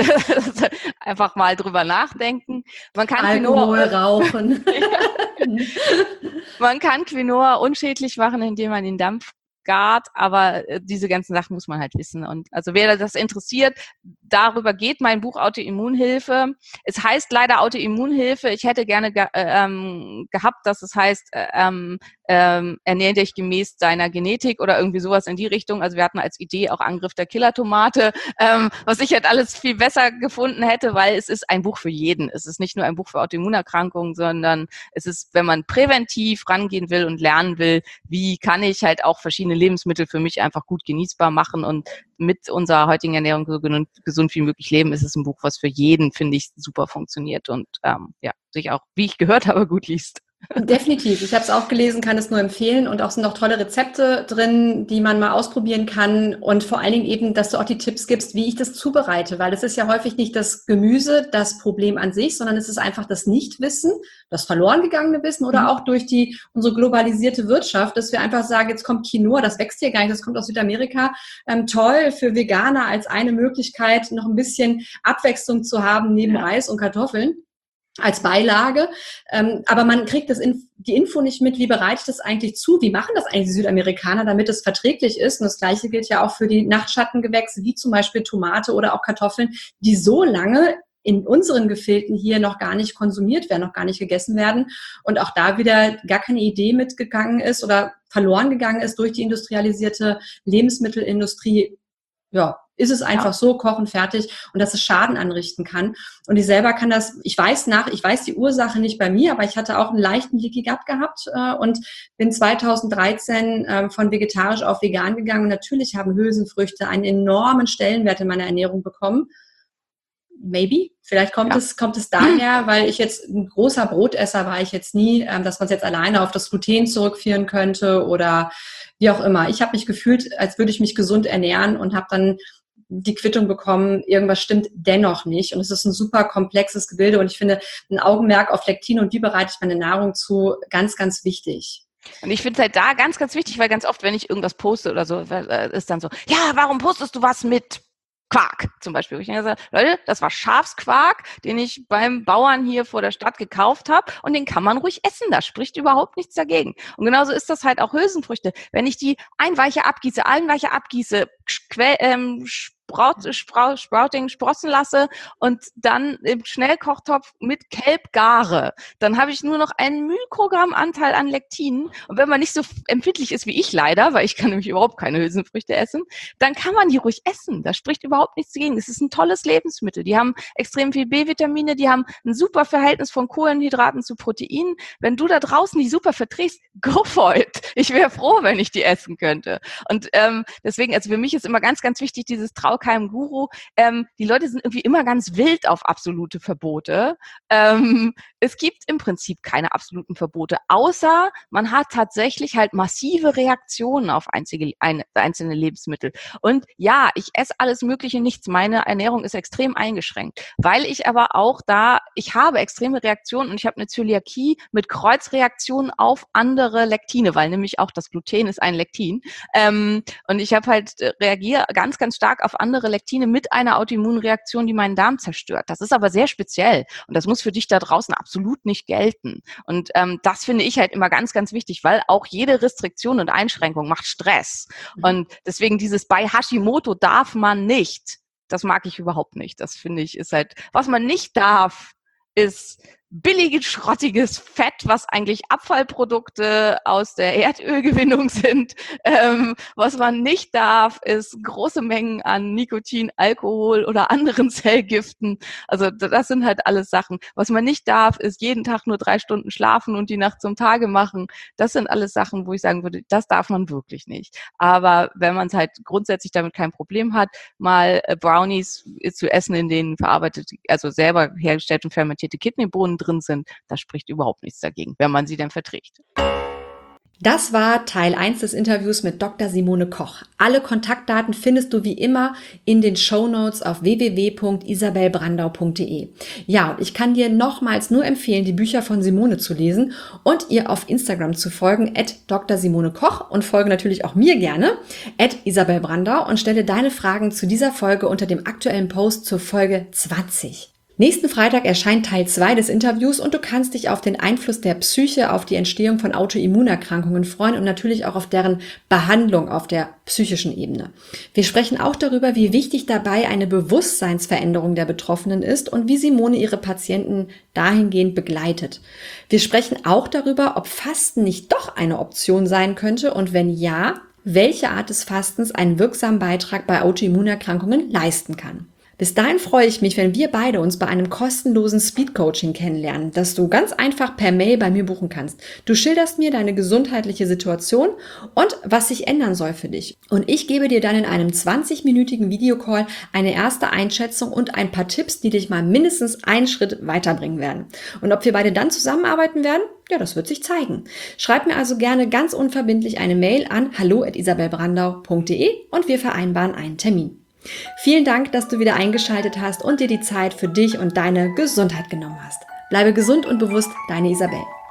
einfach mal drüber nachdenken. Man kann Alkohol, Quinoa rauchen. Man kann Quinoa unschädlich machen, indem man ihn Dampf gart, aber äh, diese ganzen Sachen muss man halt wissen. Und also wer das interessiert, darüber geht mein Buch Autoimmunhilfe. Es heißt leider Autoimmunhilfe. Ich hätte gerne ge- ähm, gehabt, dass es heißt, ähm, ähm, ernähr dich gemäß deiner Genetik oder irgendwie sowas in die Richtung. Also wir hatten als Idee auch Angriff der Killertomate, ähm, was ich halt alles viel besser gefunden hätte, weil es ist ein Buch für jeden. Es ist nicht nur ein Buch für Autoimmunerkrankungen, sondern es ist, wenn man präventiv rangehen will und lernen will, wie kann ich halt auch verschiedene Lebensmittel für mich einfach gut genießbar machen und mit unserer heutigen Ernährung so gesund wie möglich leben, ist es ein Buch, was für jeden, finde ich, super funktioniert und ähm, ja, sich auch, wie ich gehört habe, gut liest. Definitiv. Ich habe es auch gelesen, kann es nur empfehlen und auch sind noch tolle Rezepte drin, die man mal ausprobieren kann und vor allen Dingen eben, dass du auch die Tipps gibst, wie ich das zubereite, weil es ist ja häufig nicht das Gemüse das Problem an sich, sondern es ist einfach das Nichtwissen, das verloren gegangene Wissen oder Mhm. auch durch die unsere globalisierte Wirtschaft, dass wir einfach sagen, jetzt kommt Quinoa, das wächst hier gar nicht, das kommt aus Südamerika, ähm, toll für Veganer als eine Möglichkeit, noch ein bisschen Abwechslung zu haben neben Ja. Reis und Kartoffeln als Beilage, ähm, aber man kriegt das Inf- die Info nicht mit, wie bereite ich das eigentlich zu, wie machen das eigentlich die Südamerikaner, damit es verträglich ist. Und das Gleiche gilt ja auch für die Nachtschattengewächse, wie zum Beispiel Tomate oder auch Kartoffeln, die so lange in unseren Gefilden hier noch gar nicht konsumiert werden, noch gar nicht gegessen werden und auch da wieder gar keine Idee mitgegangen ist oder verloren gegangen ist durch die industrialisierte Lebensmittelindustrie. Ja, ist es einfach ja. so, kochen, fertig und dass es Schaden anrichten kann. Und ich selber kann das, ich weiß nach, ich weiß die Ursache nicht bei mir, aber ich hatte auch einen leichten Leaky Gut gehabt äh, und bin zweitausenddreizehn äh, von vegetarisch auf vegan gegangen. Und natürlich haben Hülsenfrüchte einen enormen Stellenwert in meiner Ernährung bekommen. Maybe. Vielleicht kommt ja. es, kommt es daher, weil ich jetzt ein großer Brotesser war ich jetzt nie, ähm, dass man es jetzt alleine auf das Gluten zurückführen könnte oder wie auch immer. Ich habe mich gefühlt, als würde ich mich gesund ernähren und habe dann die Quittung bekommen, irgendwas stimmt dennoch nicht. Und es ist ein super komplexes Gebilde und ich finde ein Augenmerk auf Lektin und wie bereite ich meine Nahrung zu, ganz, ganz wichtig. Und ich finde es halt da ganz, ganz wichtig, weil ganz oft, wenn ich irgendwas poste oder so, ist dann so, ja, warum postest du was mit Quark zum Beispiel? Ich denke, Leute, das war Schafsquark, den ich beim Bauern hier vor der Stadt gekauft habe und den kann man ruhig essen, da spricht überhaupt nichts dagegen. Und genauso ist das halt auch Hülsenfrüchte. Wenn ich die einweiche abgieße, einweiche abgieße, ähm, Sprout, Sprau, Sprouting, sprossen lasse und dann im Schnellkochtopf mit Kelb gare, dann habe ich nur noch einen Mikrogrammanteil an Lektinen. Und wenn man nicht so empfindlich ist wie ich leider, weil ich kann nämlich überhaupt keine Hülsenfrüchte essen, dann kann man die ruhig essen. Da spricht überhaupt nichts dagegen. Es ist ein tolles Lebensmittel. Die haben extrem viel B-Vitamine, die haben ein super Verhältnis von Kohlenhydraten zu Proteinen. Wenn du da draußen die super verträgst, go for it. Ich wäre froh, wenn ich die essen könnte. Und ähm, deswegen, also für mich ist immer ganz, ganz wichtig, dieses Trau keinem Guru. Ähm, die Leute sind irgendwie immer ganz wild auf absolute Verbote. Ähm, es gibt im Prinzip keine absoluten Verbote, außer man hat tatsächlich halt massive Reaktionen auf einzige, ein, einzelne Lebensmittel. Und ja, ich esse alles Mögliche, nichts. Meine Ernährung ist extrem eingeschränkt, weil ich aber auch da, ich habe extreme Reaktionen und ich habe eine Zöliakie mit Kreuzreaktionen auf andere Lektine, weil nämlich auch das Gluten ist ein Lektin. Ähm, und ich habe halt äh, reagiere ganz, ganz stark auf andere Lektine mit einer Autoimmunreaktion, die meinen Darm zerstört. Das ist aber sehr speziell und das muss für dich da draußen absolut nicht gelten. Und ähm, das finde ich halt immer ganz, ganz wichtig, weil auch jede Restriktion und Einschränkung macht Stress. Mhm. Und deswegen dieses bei Hashimoto darf man nicht. Das mag ich überhaupt nicht. Das finde ich ist halt, was man nicht darf, ist billiges, schrottiges Fett, was eigentlich Abfallprodukte aus der Erdölgewinnung sind. Ähm, was man nicht darf, ist große Mengen an Nikotin, Alkohol oder anderen Zellgiften. Also das sind halt alles Sachen. Was man nicht darf, ist jeden Tag nur drei Stunden schlafen und die Nacht zum Tage machen. Das sind alles Sachen, wo ich sagen würde, das darf man wirklich nicht. Aber wenn man es halt grundsätzlich damit kein Problem hat, mal Brownies zu essen, in denen verarbeitet, also selber hergestellte und fermentierte Kidneybohnen drin sind, da spricht überhaupt nichts dagegen, wenn man sie denn verträgt. Das war Teil eins des Interviews mit Doktor Simone Koch. Alle Kontaktdaten findest du wie immer in den Shownotes auf w w w punkt isabel brandau punkt d e. Ja, und ich kann dir nochmals nur empfehlen, die Bücher von Simone zu lesen und ihr auf Instagram zu folgen, at Doktor Simone Koch, und folge natürlich auch mir gerne, at Isabel Brandau, und stelle deine Fragen zu dieser Folge unter dem aktuellen Post zur Folge zwanzig. Nächsten Freitag erscheint Teil zwei des Interviews und du kannst dich auf den Einfluss der Psyche auf die Entstehung von Autoimmunerkrankungen freuen und natürlich auch auf deren Behandlung auf der psychischen Ebene. Wir sprechen auch darüber, wie wichtig dabei eine Bewusstseinsveränderung der Betroffenen ist und wie Simone ihre Patienten dahingehend begleitet. Wir sprechen auch darüber, ob Fasten nicht doch eine Option sein könnte und wenn ja, welche Art des Fastens einen wirksamen Beitrag bei Autoimmunerkrankungen leisten kann. Bis dahin freue ich mich, wenn wir beide uns bei einem kostenlosen Speed-Coaching kennenlernen, das du ganz einfach per Mail bei mir buchen kannst. Du schilderst mir deine gesundheitliche Situation und was sich ändern soll für dich. Und ich gebe dir dann in einem zwanzig-minütigen Videocall eine erste Einschätzung und ein paar Tipps, die dich mal mindestens einen Schritt weiterbringen werden. Und ob wir beide dann zusammenarbeiten werden? Ja, das wird sich zeigen. Schreib mir also gerne ganz unverbindlich eine Mail an hallo at isabel brandau punkt d e und wir vereinbaren einen Termin. Vielen Dank, dass du wieder eingeschaltet hast und dir die Zeit für dich und deine Gesundheit genommen hast. Bleibe gesund und bewusst, deine Isabel.